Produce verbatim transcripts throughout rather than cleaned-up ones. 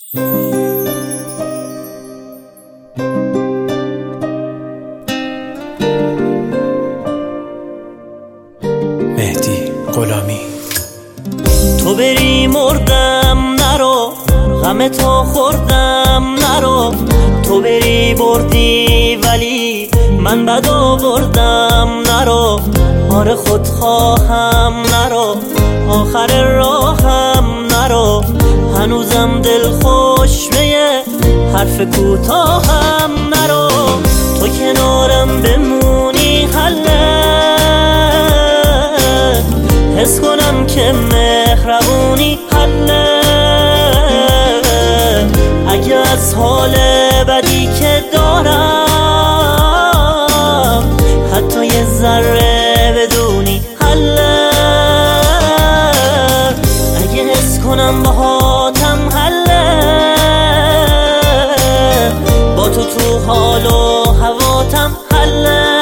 مهدی غلامی. تو بری مردم نرو، غم تو خوردم نرو. تو بری بردی ولی من بد آوردم نرو. آره خود خواهم نرو، آخر راهم نرو. هنوزم دل خوش به حرف کوتاهم نرو. تو کنارم بمونی حله، حس کنم که مهربونی حله. اگه از حال بدی که دارم حتی یه ذره بدونی حله. اگه حس کنم باهاتم حله، با تو تو حال و هواتم حله.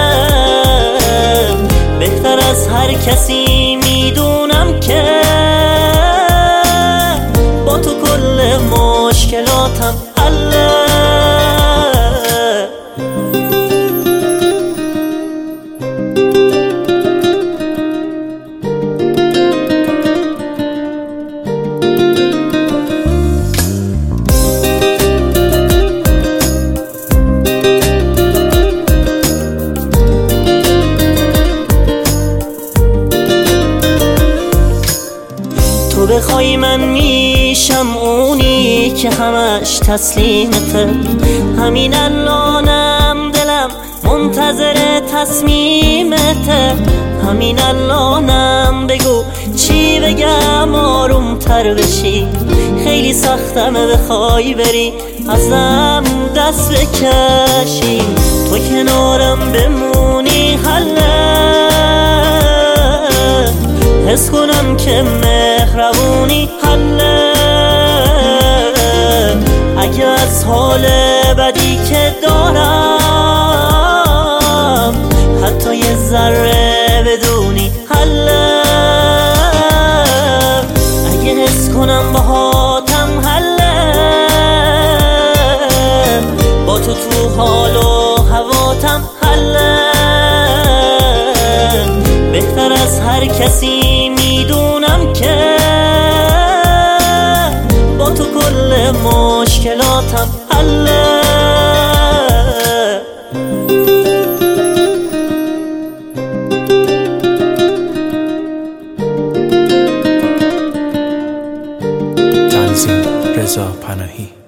بهتر از هر کسی میدونم که با تو کل مشکلاتم حله. تو بخوای من میشم اونی که همش تسلیمته. همین الانم دلم منتظر تصمیمته. همین الانم بگو چی بگم آروم تر بشی. خیلی سختمه بخوای بری ازم دست بکشی. تو کنارم بمونی حله، حس کنم که مهربونی حله. اگه از حال بدی که دارم حتی یه ذره بدونی حله. اگه حس کنم باهاتم حله، با تو تو حال و هواتم حله. بهتر از هر کسی میدونم که با تو کل مشکلاتم حله. تنظیم رضا پناهی.